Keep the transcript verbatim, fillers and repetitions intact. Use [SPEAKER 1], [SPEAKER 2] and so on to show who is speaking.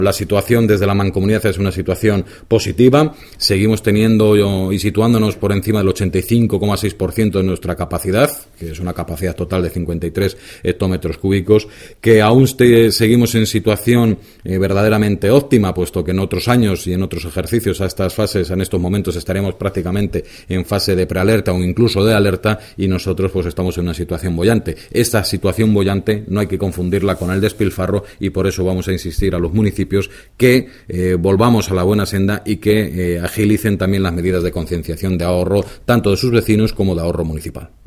[SPEAKER 1] La situación desde la Mancomunidad es una situación positiva. Seguimos teniendo y situándonos por encima del ochenta y cinco coma seis por ciento de nuestra capacidad, que es una capacidad total de cincuenta y tres hectómetros cúbicos, que aún te, seguimos en situación eh, verdaderamente óptima, puesto que en otros años y en otros ejercicios a estas fases, en estos momentos estaremos prácticamente en fase de prealerta o incluso de alerta, y nosotros pues estamos en una situación boyante. Esta situación boyante no hay que confundirla con el despilfarro, y por eso vamos a insistir a los municipios que eh, volvamos a la buena senda y que eh, agilicen también las medidas de concienciación de ahorro, tanto de sus vecinos como de ahorro municipal.